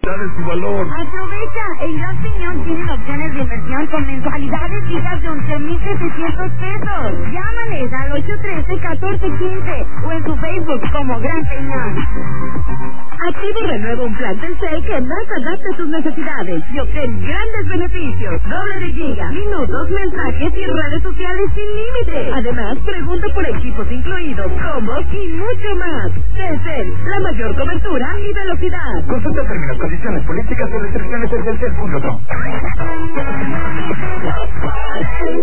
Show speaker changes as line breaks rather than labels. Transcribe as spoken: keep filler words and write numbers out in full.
su valor.
Aprovecha, en Gran Piñón tienen opciones de inversión con mensualidades fijas de once mil setecientos pesos. Llámales al ocho uno tres, uno cuatro uno cinco o en su Facebook como Gran Piñón.
Activo renueva un plan Telcel que más adapta a tus necesidades y obtén grandes beneficios. Doble de giga, minutos, mensajes y redes sociales sin límite. Además, pregunta por equipos incluidos, combos y mucho más. Telcel, la mayor cobertura y velocidad.
Consulta términos, condiciones, políticas y restricciones en telcel punto com.